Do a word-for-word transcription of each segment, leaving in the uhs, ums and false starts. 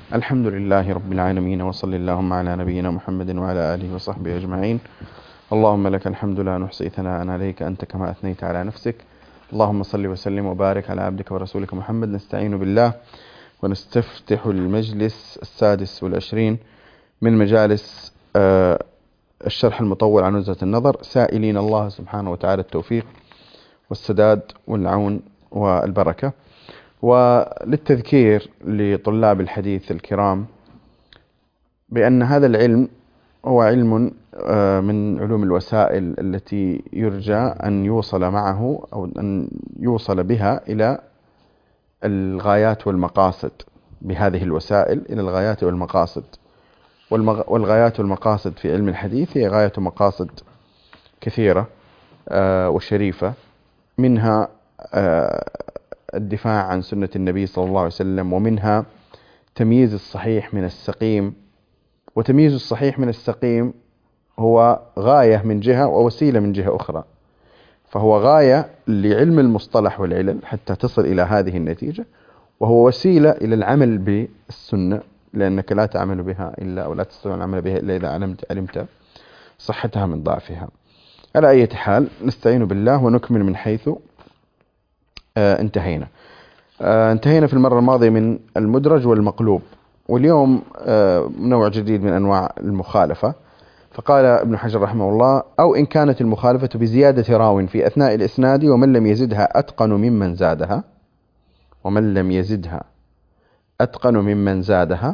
الحمد لله رب العالمين، وصل اللهم على نبينا محمد وعلى آله وصحبه أجمعين. اللهم لك الحمد لا نحصي ثناء عليك أنت كما أثنيت على نفسك. اللهم صل وسلم وبارك على عبدك ورسولك محمد. نستعين بالله ونستفتح المجلس السادس والعشرين من مجالس آه الشرح المطول عن نزهة النظر، سائلين الله سبحانه وتعالى التوفيق والسداد والعون والبركة. وللتذكير لطلاب الحديث الكرام بأن هذا العلم هو علم من علوم الوسائل التي يرجى أن يوصل معه أو أن يوصل بها إلى الغايات والمقاصد، بهذه الوسائل إلى الغايات والمقاصد. والغايات والمقاصد في علم الحديث هي غاية مقاصد كثيرة وشريفة، منها الدفاع عن سنة النبي صلى الله عليه وسلم، ومنها تمييز الصحيح من السقيم. وتمييز الصحيح من السقيم هو غاية من جهة ووسيلة من جهة أخرى، فهو غاية لعلم المصطلح والعلل حتى تصل إلى هذه النتيجة، وهو وسيلة إلى العمل بالسنة، لأنك لا تعمل بها إلا أو لا تستطيع العمل بها إلا إذا علمت, علمت صحتها من ضعفها. على أي حال نستعين بالله ونكمل من حيث آه انتهينا. آه انتهينا في المرة الماضية من المدرج والمقلوب، واليوم آه نوع جديد من أنواع المخالفة. فقال ابن حجر رحمه الله: أو إن كانت المخالفة بزيادة راو في أثناء الإسناد ومن لم يزدها أتقن ممن زادها، ومن لم يزدها أتقن ممن زادها،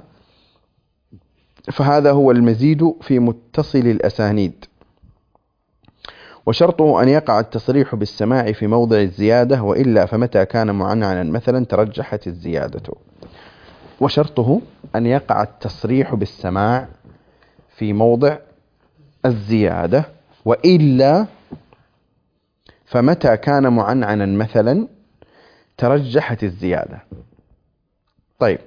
فهذا هو المزيد في متصل الأسانيد. وشرطه أن يقع التصريح بالسماع في موضع الزيادة، وإلا فمتى كان معنعنا مثلا ترجحت الزيادة. وشرطه أن يقع التصريح بالسماع في موضع الزيادة، وإلا فمتى كان معنعنا مثلا ترجحت الزيادة. طيب،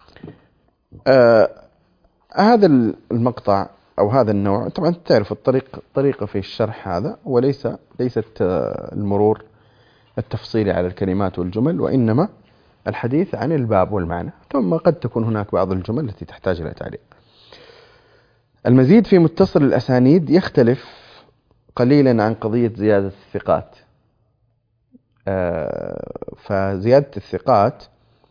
آه هذا المقطع أو هذا النوع، طبعا تعرف الطريق طريقة في الشرح هذا، وليس ليست المرور التفصيلي على الكلمات والجمل، وإنما الحديث عن الباب والمعنى، ثم قد تكون هناك بعض الجمل التي تحتاج إلى تعليق. المزيد في متصل الأسانيد يختلف قليلا عن قضية زيادة الثقات. فزيادة الثقات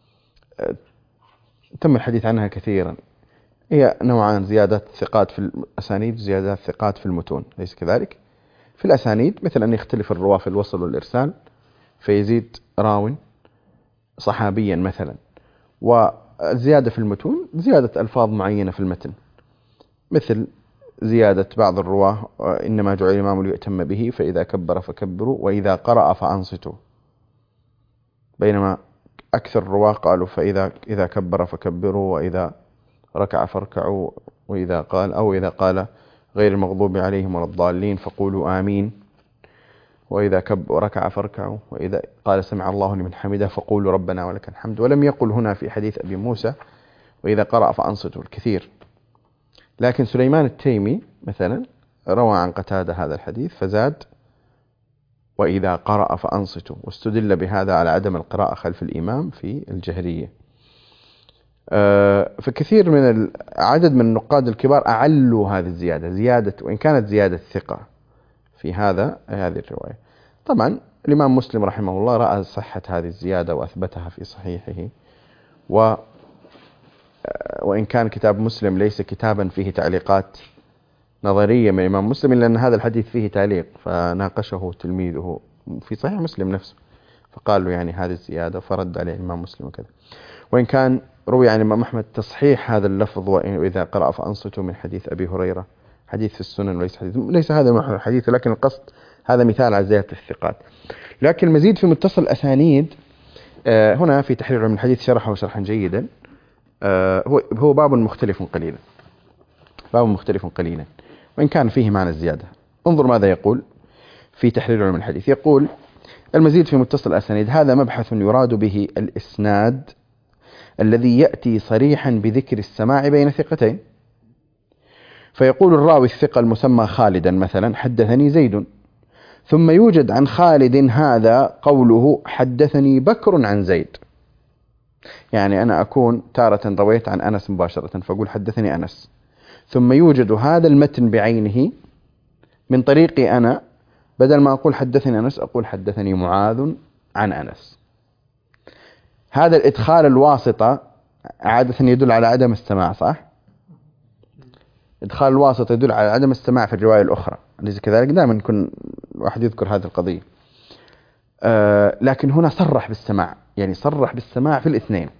تم الحديث عنها كثيرا، هي نوعان: زيادات الثقات في الأسانيد وزيادات الثقات في المتون، ليس كذلك؟ في الأسانيد مثل أن يختلف الرواة في الوصل والإرسال فيزيد راو صحابيا مثلا، والزيادة في المتون زيادة ألفاظ معينة في المتن، مثل زيادة بعض الرواه: إنما جعل الإمام ليؤتم به فإذا كبر فكبروا وإذا قرأ فأنصتوا، بينما أكثر الرواه قالوا فإذا إذا كبر فكبروا وإذا ركع فاركعوا وإذا قال أو إذا قال غير المغضوب عليهم ولا الضالين فقولوا آمين، وإذا كب وركع فاركعوا وإذا قال سمع الله لمن حمده فقولوا ربنا ولك الحمد. ولم يقل هنا في حديث أبي موسى وإذا قرأ فأنصتوا الكثير. لكن سليمان التيمي مثلا روى عن قتادة هذا الحديث فزاد وإذا قرأ فأنصتوا، واستدل بهذا على عدم القراءة خلف الإمام في الجهرية. فكثير من عدد من النقاد الكبار أعلوا هذه الزيادة، زيادة وإن كانت زيادة ثقة في هذا هذه الرواية. طبعا الإمام مسلم رحمه الله رأى صحة هذه الزيادة وأثبتها في صحيحه، و وإن كان كتاب مسلم ليس كتابا فيه تعليقات نظرية من الإمام مسلم، إلا أن هذا الحديث فيه تعليق فناقشه تلميذه في صحيح مسلم نفسه فقال له يعني هذه الزيادة، فرد عليه الإمام مسلم وكذا. وإن كان روي عن الإمام أحمد تصحيح هذا اللفظ وإذا قرأ فأنصتوا من حديث أبي هريرة، حديث في السنن وليس حديث، ليس هذا محور الحديث، لكن القصد هذا مثال على زيادة الثقات. لكن المزيد في متصل الأسانيد هنا في تحرير علم الحديث شرحه شرحا جيدا. هو هو باب مختلف قليلا، باب مختلف قليلا وإن كان فيه معنى الزيادة. انظر ماذا يقول في تحرير علم الحديث. يقول: المزيد في متصل الأسانيد هذا مبحث يراد به الإسناد الذي يأتي صريحا بذكر السماع بين ثقتين، فيقول الراوي الثقة المسمى خالدا مثلا حدثني زيد، ثم يوجد عن خالد هذا قوله حدثني بكر عن زيد، يعني أنا أكون تارة رويت عن أنس مباشرة فأقول حدثني أنس، ثم يوجد هذا المتن بعينه من طريقي أنا، بدل ما أقول حدثني أنس أقول حدثني معاذ عن أنس. هذا الإدخال الواسطة عادة يدل على عدم السماع، صح؟ إدخال الواسطة يدل على عدم السماع في الرواية الأخرى، أليس كذلك؟ دائما يكون واحد يذكر هذه القضية. آه لكن هنا صرح بالسماع، يعني صرح بالسماع في الاثنين،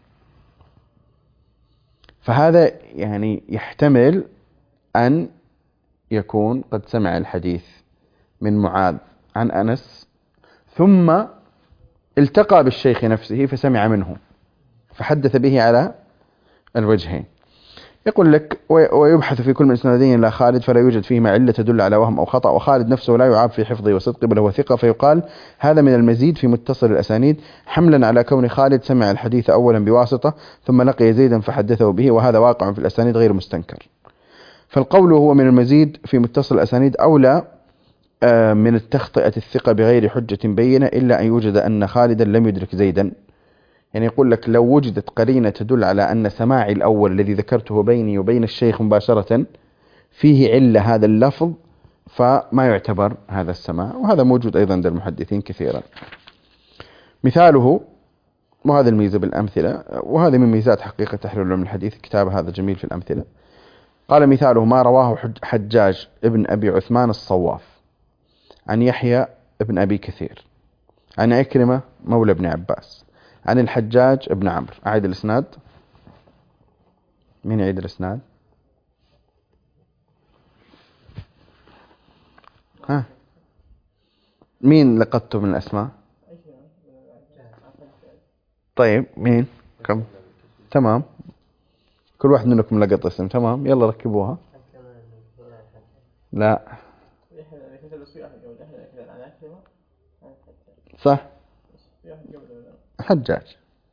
فهذا يعني يحتمل أن يكون قد سمع الحديث من معاذ عن أنس ثم التقى بالشيخ نفسه فسمع منه فحدث به على الوجهين. يقول لك ويبحث في كل من الاسنادين إلى خالد فلا يوجد فيهما علة تدل على وهم أو خطأ، وخالد نفسه لا يعاب في حفظه وصدقه بل هو ثقة، فيقال هذا من المزيد في متصل الأسانيد حملا على كون خالد سمع الحديث أولا بواسطة ثم لقي زيدا فحدثه به، وهذا واقع في الأسانيد غير مستنكر. فالقول هو من المزيد في متصل الأسانيد أولى من التخطئة الثقة بغير حجة بينة، إلا أن يوجد أن خالدا لم يدرك زيدا. يعني يقول لك لو وجدت قرينة تدل على أن سماعي الأول الذي ذكرته بيني وبين الشيخ مباشرة فيه علة هذا اللفظ فما يعتبر هذا السماع، وهذا موجود أيضا عند المحدثين كثيرا. مثاله، وهذا الميزة بالأمثلة، وهذا من ميزات حقيقة تحرير علوم الحديث، كتاب هذا جميل في الأمثلة. قال مثاله ما رواه حجاج ابن أبي عثمان الصواف عن يحيى ابن أبي كثير عن عكرمة مولى ابن عباس عن الحجاج ابن عمرو. أعيد الإسناد. مين يعيد الإسناد؟ ها مين لقطته من الأسماء؟ طيب مين؟ كم؟ تمام، كل واحد منكم لقط اسم. تمام، يلا ركبوها. لا صح، حجاج.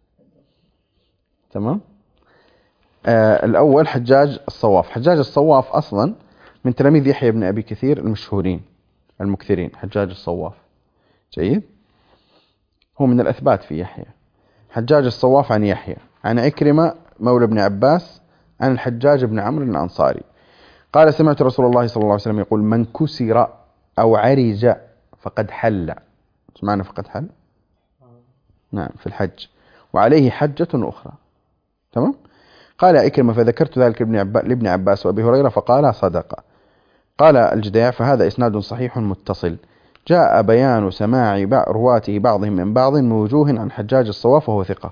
تمام. آه الأول حجاج الصواف. حجاج الصواف أصلا من تلاميذ يحيى بن أبي كثير المشهورين المكثرين. حجاج الصواف جيد، هو من الأثبات في يحيى. حجاج الصواف عن يحيى عن عكرمة مولى ابن عباس عن الحجاج بن عمرو الأنصاري قال سمعت رسول الله صلى الله عليه وسلم يقول من كسر أو عرج فقد حل. ايش معنى فقد حل؟ نعم في الحج، وعليه حجة أخرى. تمام. قال عكرمة فذكرت ذلك لابن عباس وأبي هريرة فقال صدق. قال الجديع فهذا إسناد صحيح متصل جاء بيان سماع رواته بعضهم من بعض من وجوه عن حجاج الصواف وهو ثقة.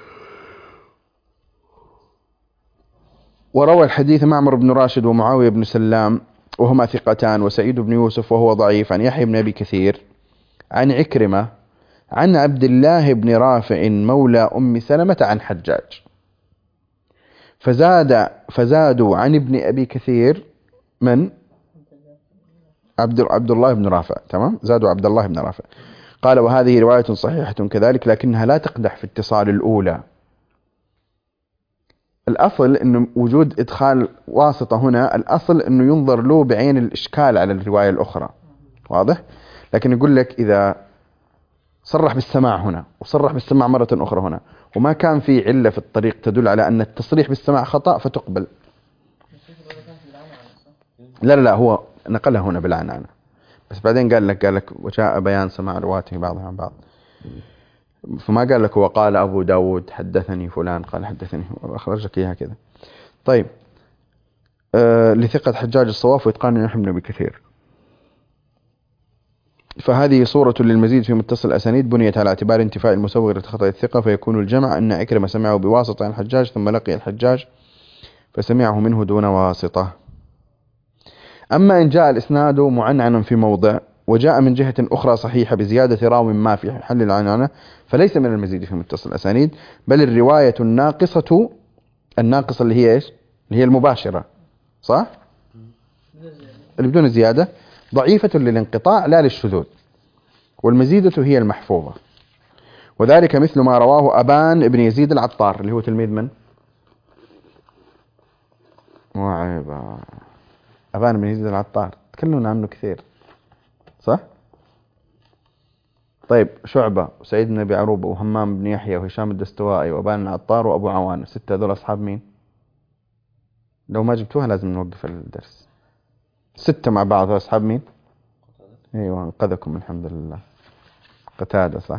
وروى الحديث معمر بن راشد ومعاوية بن سلام وهما ثقتان وسعيد بن يوسف وهو ضعيف عن يحيى بن أبي كثير عن عكرمة عن عبد الله بن رافع مولى أم سلمة عن حجاج، فزاد فزادوا عن ابن أبي كثير من عبد عبد الله بن رافع. تمام، زادوا عبد الله بن رافع. قال وهذه رواية صحيحة كذلك لكنها لا تقدح في اتصال الأولى. الأصل أنه وجود إدخال واسطة هنا، الأصل أنه ينظر له بعين الإشكال على الرواية الأخرى، واضح؟ لكن يقول لك إذا صرح بالسماع هنا وصرح بالسماع مرة أخرى هنا وما كان في علة في الطريق تدل على أن التصريح بالسماع خطأ فتقبل. لا لا لا هو نقلها هنا بالعنعنة، بس بعدين قال لك قال لك وجاء بيان سماع رواته بعضها عن بعض، فما قال لك وقال أبو داود حدثني فلان قال حدثني، أخرج لك إياها كذا. طيب آه لثقة حجاج الصواف وإتقان يحيى بن أبي كثير. فهذه صورة للمزيد في متصل الأسانيد بنيت على اعتبار انتفاء المسوغ لخطأ الثقة، فيكون الجمع أن عكرمة سمعه بواسطة عن الحجاج ثم لقي الحجاج فسمعه منه دون واسطة. أما إن جاء الإسناد معنعنا في موضع وجاء من جهة أخرى صحيحة بزيادة راو ما في حل العنعنة فليس من المزيد في متصل الأسانيد، بل الرواية الناقصة الناقصة اللي هي إيش؟ اللي هي المباشرة، صح؟ اللي بدون زيادة ضعيفة للانقطاع لا للشذوذ، والمزيدة هي المحفوظة. وذلك مثل ما رواه أبان ابن يزيد العطار اللي هو تلميذ من؟ وعيبا أبان بن يزيد العطار تكلمنا عنه كثير، صح؟ طيب شعبة وسعيد بن أبي عروبة وهمام بن يحيى وهشام الدستوائي وأبان العطار وأبو عوان، ستة هذول أصحاب مين؟ لو ما جبتوها لازم نوقف الدرس. ستة مع بعض أصحاب مين؟ أيوة انقذكم الحمد لله. قتادة صح.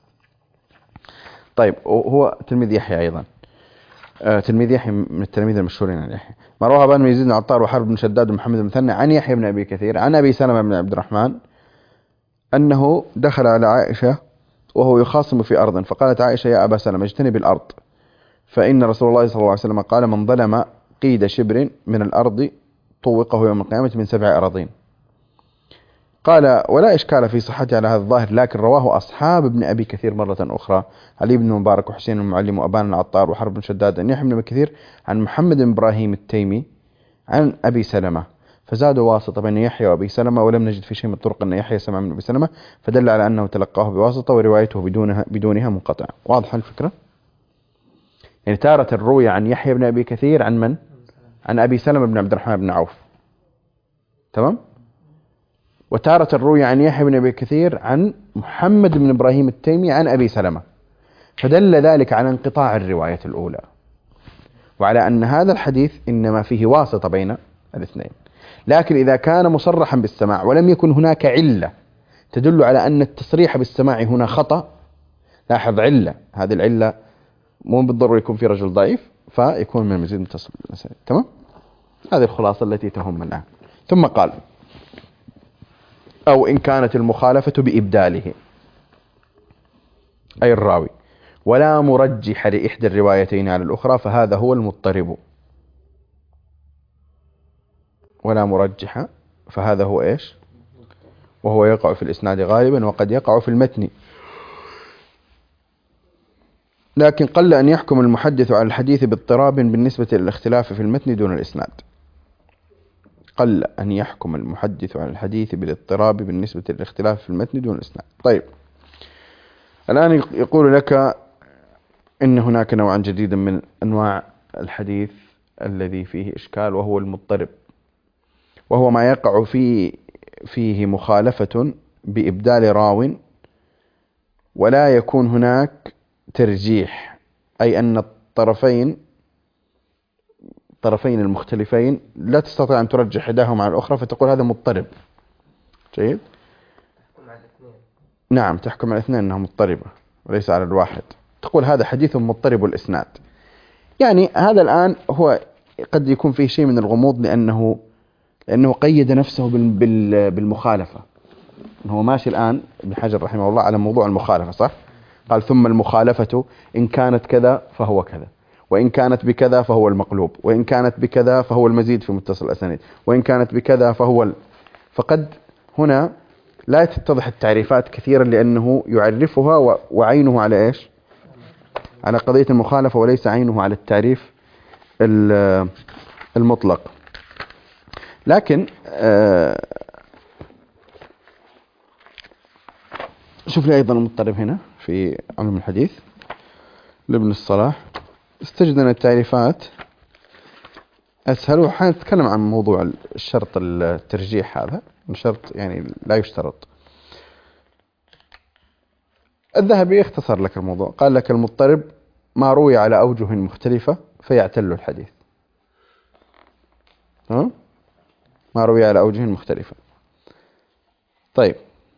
طيب هو تلميذ يحيى أيضا، آه تلميذ يحيى من التلاميذ المشهورين عن يحيى. ما رواه أبان بن يزيد بن عطار وحرب بن شداد ومحمد بن مثنى عن يحيى بن أبي كثير عن أبي سلمة بن عبد الرحمن أنه دخل على عائشة وهو يخاصم في أرض، فقالت عائشة يا أبا سلمة اجتنب الأرض، فإن رسول الله صلى الله عليه وسلم قال من ظلم قيد شبر من الأرض طوقه يوم القيامة من سبع أراضين. قال ولا إشكال في صحته على هذا الظاهر، لكن رواه أصحاب ابن أبي كثير مرة أخرى، علي بن مبارك وحسين المعلم وأبان العطار وحرب بن شداد عن يحيى بن أبي كثير عن محمد بن إبراهيم التيمي عن أبي سلمة، فزادوا واسطة بين يحيى وأبي سلمة، ولم نجد في شيء من الطرق أن يحيى سمع من أبي سلمة، فدل على أنه تلقاه بواسطة وروايته بدونها بدونها منقطع. واضح الفكرة؟ يعني تارة الرؤيا عن يحيى بن أبي كثير عن من؟ عن أبي سلمة بن عبد الرحمن بن عوف، تمام؟ وتارة الرؤيا عن يحيى بن أبي كثير عن محمد بن إبراهيم التيمي عن أبي سلمة، فدل ذلك على انقطاع الرواية الأولى، وعلى أن هذا الحديث إنما فيه واسطة بين الاثنين. لكن إذا كان مصرحا بالسماع ولم يكن هناك علة تدل على أن التصريح بالسماع هنا خطأ، لاحظ علة، هذه العلة مو بالضرورة يكون في رجل ضعيف، فيكون من مزيد متصل بالمسألة، تمام؟ هذه الخلاصة التي تهمنا الآن. ثم قال أو إن كانت المخالفة بإبداله أي الراوي ولا مرجح لإحدى الروايتين على الأخرى فهذا هو المضطرب. ولا مرجح فهذا هو إيش؟ وهو يقع في الإسناد غالبا وقد يقع في المتن، لكن قل أن يحكم المحدث على الحديث باضطراب بالنسبة للاختلاف في المتن دون الإسناد. قل أن يحكم المحدث على الحديث بالاضطراب بالنسبة للاختلاف في المتن دون الإسناد. طيب الآن يقول لك إن هناك نوعا جديدا من أنواع الحديث الذي فيه إشكال، وهو المضطرب، وهو ما يقع فيه فيه مخالفة بإبدال راو ولا يكون هناك ترجيح، أي أن الطرفين الطرفين المختلفين لا تستطيع أن ترجح إحداهما على الأخرى فتقول هذا مضطرب. جيد؟ تحكم على الاثنين. نعم تحكم على الاثنين أنها مضطربة وليس على الواحد، تقول هذا حديث مضطرب الإسناد. يعني هذا الآن هو قد يكون فيه شيء من الغموض لأنه لأنه قيد نفسه بالمخالفة. هو ماشي الآن ابن حجر رحمه الله على موضوع المخالفة، صح؟ قال ثم المخالفة إن كانت كذا فهو كذا، وإن كانت بكذا فهو المقلوب، وإن كانت بكذا فهو المزيد في متصل الأسانيد، وإن كانت بكذا فهو ال... فقد هنا لا تتضح التعريفات كثيرا لأنه يعرفها و... وعينه على إيش؟ على قضية المخالفة وليس عينه على التعريف المطلق. لكن آه شوف لي أيضا المضطرب هنا في علم الحديث لابن الصلاح، استجد أن التعريفات أسهل. وحنتكلم عن موضوع الشرط الترجيح، هذا شرط يعني لا يشترط. الذهبي اختصر لك الموضوع، قال لك المضطرب ما روي على أوجه مختلفة فيعتل الحديث. ها؟ ما روي على أوجه مختلفة. طيب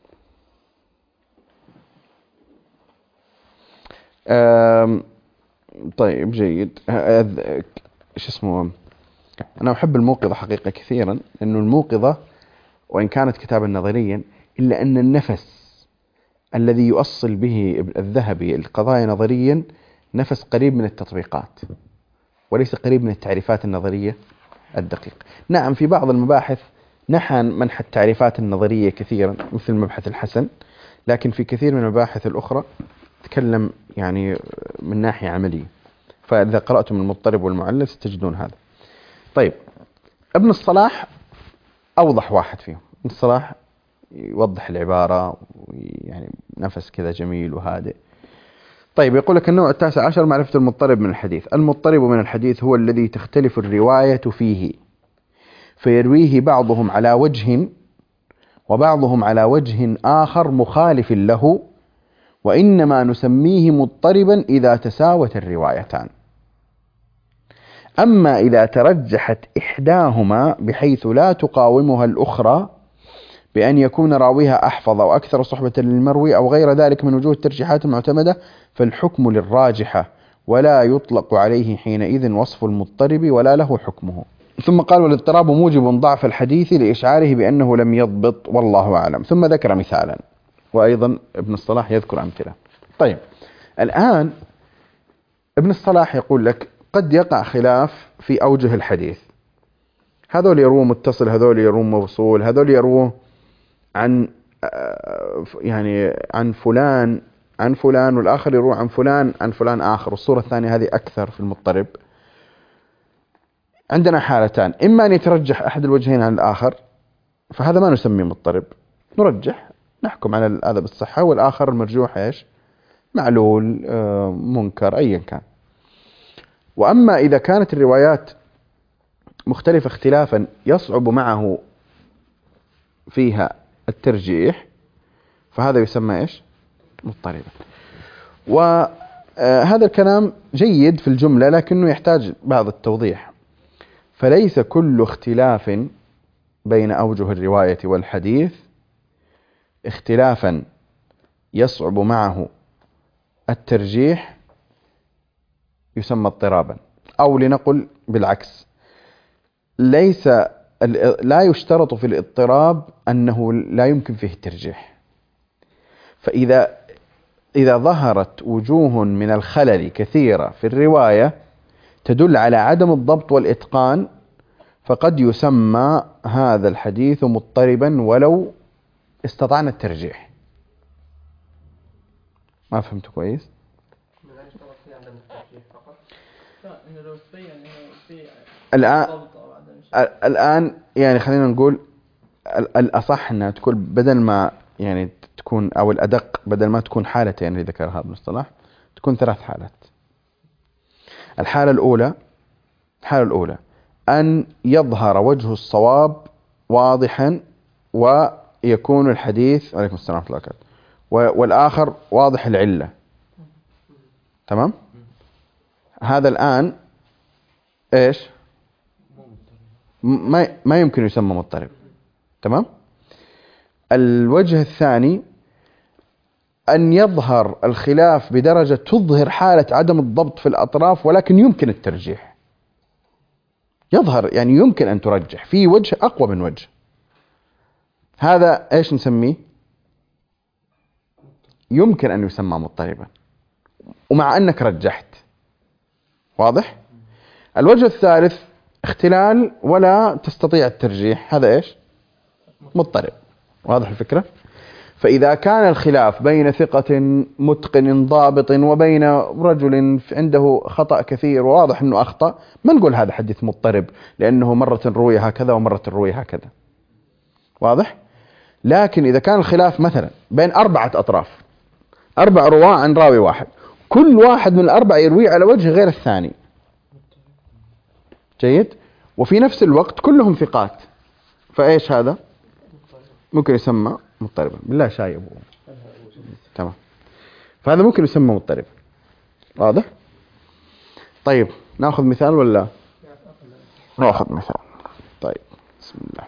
طيب جيد. ايش اسمه، انا احب الموقظة حقيقة كثيرا، لانه الموقظة وان كانت كتابا نظريا الا ان النفس الذي يؤصل به الذهبي القضايا نظريا نفس قريب من التطبيقات وليس قريب من التعريفات النظرية الدقيقة. نعم في بعض المباحث نحى منح التعريفات النظرية كثيرا مثل مبحث الحسن، لكن في كثير من المباحث الأخرى تكلم يعني من ناحية عملية، فإذا قرأتم المضطرب والمعلل ستجدون هذا. طيب ابن الصلاح أوضح واحد فيهم. ابن الصلاح يوضح العبارة يعني نفس كذا جميل وهادئ. طيب يقول لك النوع التاسع عشر معرفة المضطرب من الحديث. المضطرب من الحديث هو الذي تختلف الرواية فيه فيرويه بعضهم على وجه وبعضهم على وجه آخر مخالف له وإنما نسميه مضطربا إذا تساوت الروايتان. أما إذا ترجحت إحداهما بحيث لا تقاومها الأخرى بأن يكون راويها أحفظ أو أكثر صحبة للمروي أو غير ذلك من وجوه الترجيحات المعتمدة، فالحكم للراجحة ولا يطلق عليه حينئذ وصف المضطرب ولا له حكمه. ثم قال: والاضطراب موجب ضعف الحديث لإشعاره بأنه لم يضبط والله أعلم. ثم ذكر مثالا، وأيضا ابن الصلاح يذكر أمثلة. طيب، الآن ابن الصلاح يقول لك قد يقع خلاف في أوجه الحديث، هذول يروه متصل، هذول يروه موصول، هذول يروه عن يعني عن فلان عن فلان، والآخر يروه عن فلان عن فلان آخر، والصورة الثانية هذه أكثر في المضطرب. عندنا حالتان: إما أن يترجح أحد الوجهين عن الآخر، فهذا ما نسميه مضطرب، نرجح نحكم على هذا بالصحة، والآخر المرجوح إيش؟ معلول، منكر، أيا كان. وأما إذا كانت الروايات مختلفة اختلافا يصعب معه فيها الترجيح، فهذا يسمى إيش؟ مضطربا. وهذا الكلام جيد في الجملة، لكنه يحتاج بعض التوضيح. فليس كل اختلاف بين أوجه الرواية والحديث اختلافا يصعب معه الترجيح يسمى اضطرابا، أو لنقل بالعكس، ليس لا يشترط في الاضطراب أنه لا يمكن فيه الترجيح. فإذا إذا ظهرت وجوه من الخلل كثيرة في الرواية تدل على عدم الضبط والإتقان، فقد يسمى هذا الحديث مضطربا ولو استطعنا الترجيح. ما فهمت كويس؟ الآن الآن يعني خلينا نقول الأصح أنها تكون بدل ما يعني تكون، أو الأدق بدل ما تكون حالتين اللي ذكرها ابن الصلاح، تكون ثلاث حالات. الحالة الأولى الحالة الأولى أن يظهر وجه الصواب واضحا ويكون الحديث عليكم السلام ورحمة الله وبركاته، والآخر واضح العلة. تمام؟ هذا الآن إيش؟ ما ما يمكن يسمى مضطرب. تمام؟ الوجه الثاني أن يظهر الخلاف بدرجة تظهر حالة عدم الضبط في الأطراف، ولكن يمكن الترجيح، يظهر يعني يمكن أن ترجح في وجه أقوى من وجه. هذا إيش نسميه؟ يمكن أن يسمى مضطربا ومع أنك رجحت. واضح؟ الوجه الثالث اختلال ولا تستطيع الترجيح، هذا إيش؟ مضطرب. واضح الفكرة؟ فإذا كان الخلاف بين ثقة متقن ضابط وبين رجل عنده خطأ كثير وواضح أنه أخطأ، ما نقول هذا حديث مضطرب لأنه مرة روي هكذا ومرة روي هكذا. واضح؟ لكن إذا كان الخلاف مثلا بين أربعة أطراف، أربع رواة عن راوي واحد، كل واحد من الأربعة يروي على وجه غير الثاني، جيد، وفي نفس الوقت كلهم ثقات، فإيش هذا؟ ممكن يسمى مضطربا. بالله شايب. تمام، فهذا ممكن يسمى مضطرب. واضح؟ طيب ناخذ مثال ولا ناخذ مثال؟ طيب بسم الله.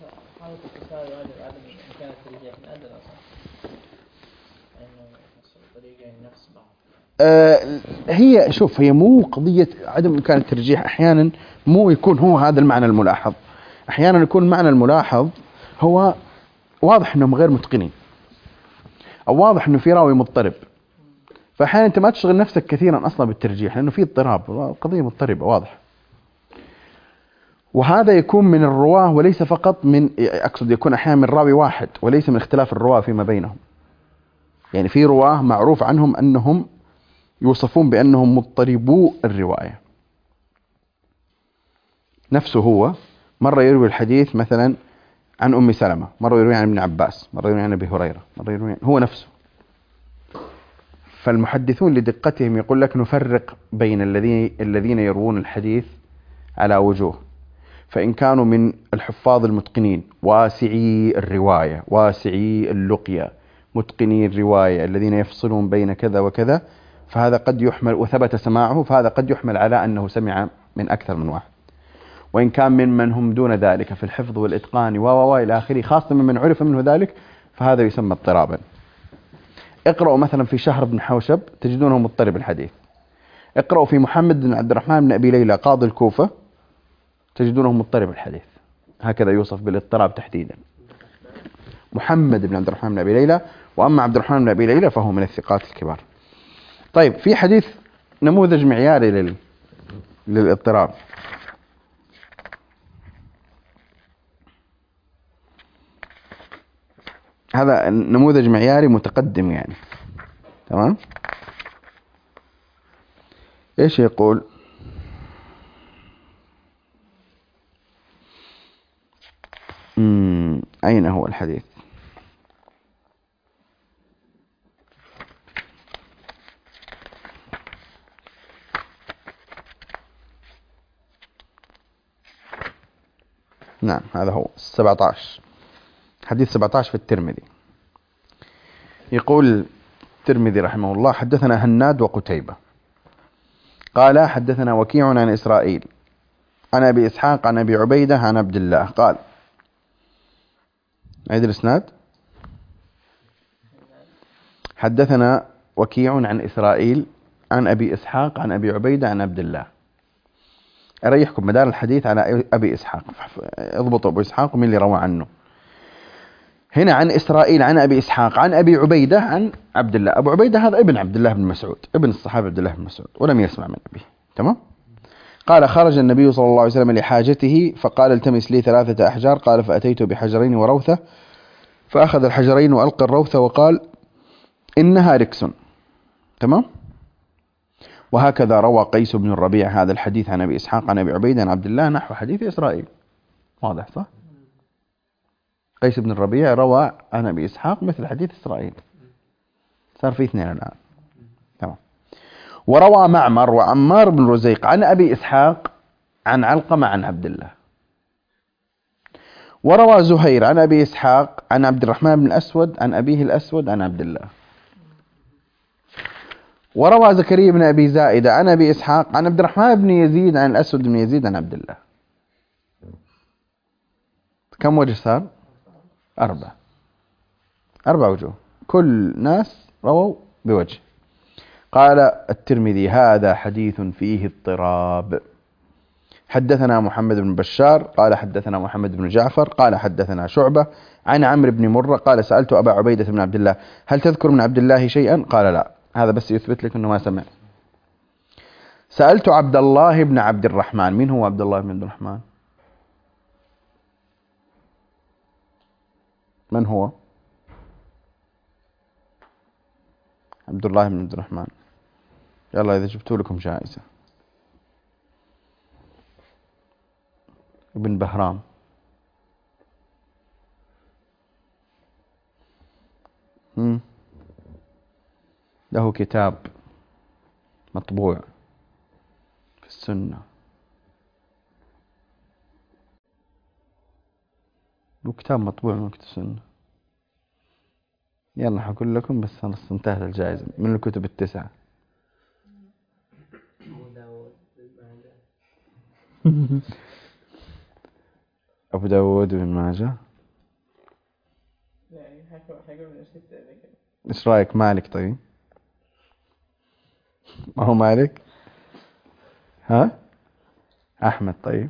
آه هي شوف، هي مو قضية عدم إمكان الترجيح، أحيانا مو يكون هو هذا المعنى الملاحظ، أحيانا يكون المعنى الملاحظ هو واضح أنهم غير متقنين، أو واضح أنه في راوي مضطرب، فأحيانا أنت ما تشغل نفسك كثيرا أصلا بالترجيح لأنه في اضطراب، قضية مضطربة واضح. وهذا يكون من الرواه وليس فقط من، أقصد يكون أحيانا من راوي واحد وليس من اختلاف الرواه فيما بينهم. يعني في رواه معروف عنهم أنهم يوصفون بأنهم مضطربو الرواية. نفسه هو مرة يروي الحديث مثلا عن أم سلمة، مرة يروي عن ابن عباس، مرة يروي عن أبي هريرة، مرة يروي عن هو نفسه. فالمحدثون لدقتهم يقول لك نفرق بين الذين الذين يروون الحديث على وجوه، فإن كانوا من الحفاظ المتقنين واسعي الرواية واسعي اللقية متقني الرواية الذين يفصلون بين كذا وكذا، فهذا قد يحمل، وثبت سماعه، فهذا قد يحمل على أنه سمع من أكثر من واحد. وإن كان ممن هم دون ذلك في الحفظ والإتقان و و إلى آخره، خاصة ممن عرف منه ذلك، فهذا يسمى اضطرابا. اقرأوا مثلا في شهر بن حوشب تجدونه مضطرب الحديث. اقرأوا في محمد بن عبد الرحمن بن أبي ليلى قاضي الكوفة تجدونه مضطرب الحديث، هكذا يوصف بالاضطراب تحديدا، محمد بن عبد الرحمن بن أبي ليلى. وأما عبد الرحمن بن أبي ليلى فهو من الثقات الكبار. طيب، في حديث نموذج معياري لل... للاضطراب. هذا نموذج معياري متقدم يعني، تمام. ايش يقول؟ امم اين هو الحديث؟ نعم، هذا هو سبعة عشر، حديث سبعة عشر في الترمذي. يقول الترمذي رحمه الله: حدثنا هناد وقتيبة قال حدثنا وكيع عن إسرائيل عن أبي إسحاق عن أبي عبيدة عن عبد الله قال. عيد الإسناد: حدثنا وكيع عن إسرائيل عن أبي إسحاق عن أبي عبيدة عن عبد الله. أريحكم مدار الحديث على أبي إسحاق، اضبطوا أبو إسحاق ومن اللي روى عنه. هنا عن إسرائيل عن أبي إسحاق عن أبي عبيدة عن عبد الله. أبو عبيدة هذا ابن عبد الله بن مسعود، ابن الصحابي عبد الله بن مسعود، ولم يسمع من أبيه، تمام. قال: خرج النبي صلى الله عليه وسلم لحاجته فقال: التمس لي ثلاثة أحجار. قال: فأتيت بحجرين وروثة، فأخذ الحجرين وألقى الروثة وقال: إنها ركس، تمام. وهكذا روى قيس بن الربيع هذا الحديث عن أبي إسحاق عن أبي عبيدة عن عبد الله نحو حديث إسرائيل. واضح صح؟ قيس بن الربيع روى عن أبي إسحاق مثل حديث إسرائيل، صار في اثنين الآن، تمام. وروى معمر وعمار بن رزيق عن أبي إسحاق عن علقمة عن عبد الله. وروى زهير عن أبي إسحاق عن عبد الرحمن بن الأسود عن أبيه الأسود عن عبد الله. وروى زكريا بن أبي زائدة عن أبي إسحاق عن عبد الرحمن بن يزيد عن الأسود بن يزيد عن عبد الله. كم وجه صار؟ أربعة أربع وجوه، كل ناس رووا بوجه. قال الترمذي: هذا حديث فيه اضطراب. حدثنا محمد بن بشار قال حدثنا محمد بن جعفر قال حدثنا شعبة عن عمرو بن مرة قال: سألت أبا عبيدة بن عبد الله: هل تذكر من عبد الله شيئا؟ قال: لا. هذا بس يثبت لك أنه ما سمع. سألت عبد الله بن عبد الرحمن. من هو عبد الله بن عبد الرحمن؟ من هو عبد الله بن عبد الرحمن؟ يلا إذا جبتوا لكم جائزة. ابن بهرام. مم. له كتاب مطبوع في السنة، له كتاب مطبوع من كتب السنة. يلا حقول لكم بس خلاص انتهت الجائزة. من الكتب التسعة. أبو داود بن ماجه. إيش رأيك مالك؟ طيب ما هو مالك؟ ها أحمد؟ طيب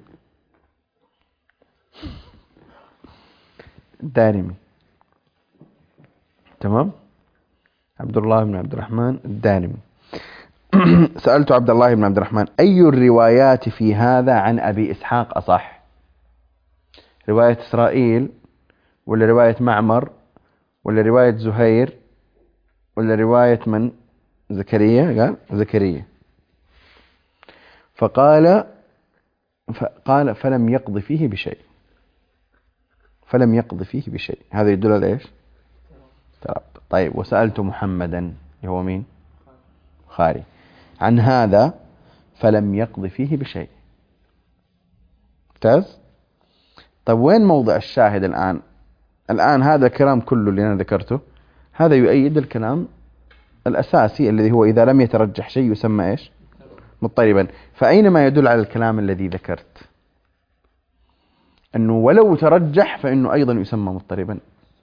الدارمي، تمام. عبد الله بن عبد الرحمن الدارمي. سألت عبد الله بن عبد الرحمن: أي الروايات في هذا عن أبي إسحاق أصح؟ رواية إسرائيل ولا رواية معمر ولا رواية زهير ولا رواية من؟ زكريا. قال زكريا. فقال فقال فلم يقض فيه بشيء. فلم يقض فيه بشيء، هذا يدل على إيش؟ طيب. وسألت محمدا، هو مين؟ خاري، عن هذا فلم يقض فيه بشيء. ممتاز. طيب وين موضع الشاهد الآن؟ الآن هذا الكلام كله اللي أنا ذكرته هذا يؤيد الكلام الأساسي الذي هو إذا لم يترجح شيء يسمى إيش؟ مضطربا. فأينما يدل على الكلام الذي ذكرت أنه ولو ترجح فإنه أيضا يسمى مضطربا.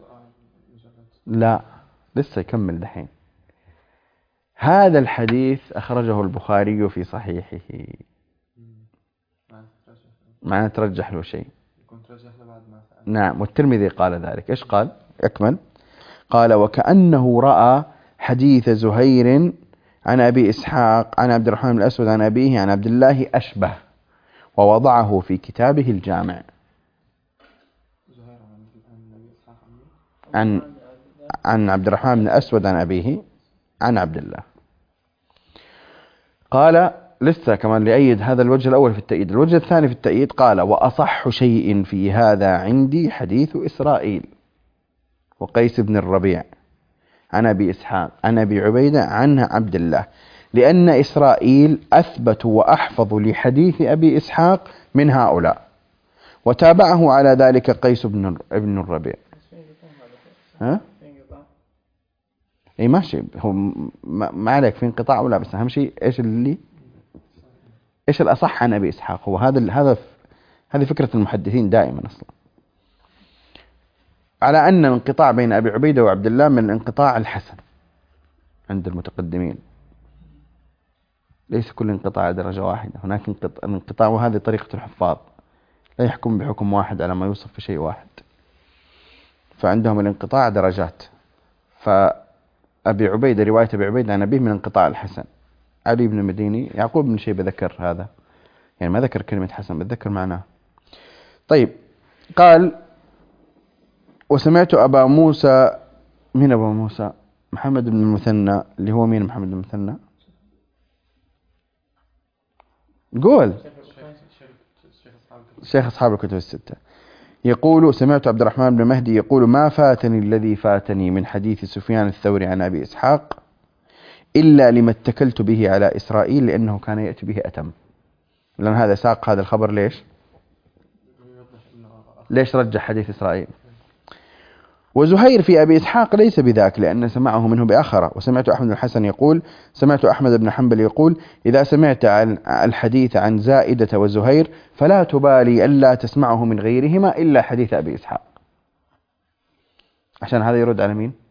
لا، لسه يكمل دحين. هذا الحديث أخرجه البخاري في صحيحه، معنى ترجح له شيء. نعم، والترمذي قال ذلك. إيش قال؟ أكمل. قال: وكأنه رأى حديث زهير عن أبي إسحاق عن عبد الرحمن بن الأسود عن أبيه عن عبد الله أشبه، ووضعه في كتابه الجامع. عن عن عبد الرحمن بن الأسود عن أبيه عن عبد الله. قال لسه كمان لأيد هذا الوجه الأول في التأييد. الوجه الثاني في التأييد قال: وأصح شيء في هذا عندي حديث إسرائيل وقيس بن الربيع عن أبي إسحاق عن أبي عبيدة عن عبد الله، لأن إسرائيل أثبت وأحفظ لحديث أبي إسحاق من هؤلاء، وتابعه على ذلك قيس بن ابن الربيع. ها؟ اي ماشي، هو ما عليك في انقطاع ولا، بس اهم شيء ايش اللي ايش الاصح عن ابي اسحاق. هو هذا هذا هذه فكرة المحدثين دائما اصلا، على ان الانقطاع بين ابي عبيدة وعبد الله من الانقطاع الحسن عند المتقدمين. ليس كل انقطاع درجة واحدة، هناك انقطاع، وهذه طريقة الحفاظ، لا يحكم بحكم واحد على ما يوصف في شيء واحد، فعندهم الانقطاع درجات. فأبي عبيدة رواية أبي عبيدة عن أبيه من انقطاع الحسن. علي بن المديني يعقوب بن شيبة ذكر هذا، يعني ما ذكر كلمة حسن، بذكر معناه. طيب، قال: وسمعت أبا موسى. مين أبا موسى؟ محمد بن المثنى. اللي هو مين محمد بن المثنى؟ قول. شيخ أصحاب الكتب الستة. يقول: سمعت عبد الرحمن بن مهدي يقول: ما فاتني الذي فاتني من حديث سفيان الثوري عن أبي إسحاق إلا لما اتكلت به على إسرائيل، لأنه كان يأتي به أتم. لأن هذا ساق هذا الخبر ليش؟ ليش رجح حديث إسرائيل؟ وزهير في أبي إسحاق ليس بذاك، لأن سمعه منه بآخرة. وسمعت أحمد بن الحسن يقول: سمعت أحمد بن حنبل يقول: إذا سمعت الحديث عن زائدة وزهير فلا تبالي ألا تسمعه من غيرهما إلا حديث أبي إسحاق. عشان هذا يرد على مين؟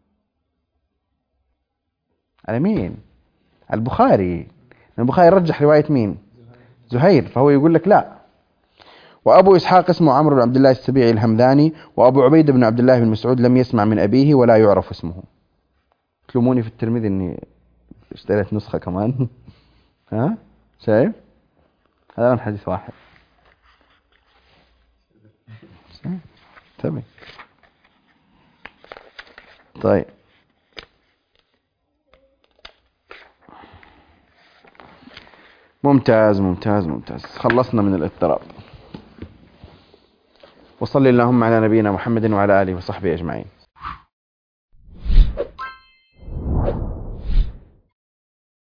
على مين؟ البخاري. البخاري رجح رواية مين؟ زهير، فهو يقول لك لا. وأبو إسحاق اسمه عمرو بن عبد الله السبيعي الهمذاني، وأبو عبيدة بن عبد الله بن مسعود لم يسمع من أبيه ولا يعرف اسمه. تلوموني في الترمذي إني اشتريت نسخة كمان. ها؟ شايف؟ هذا من حديث واحد. تمام. طيب، ممتاز ممتاز ممتاز. خلصنا من الاضطراب. وصلي اللهم على نبينا محمد وعلى آله وصحبه أجمعين.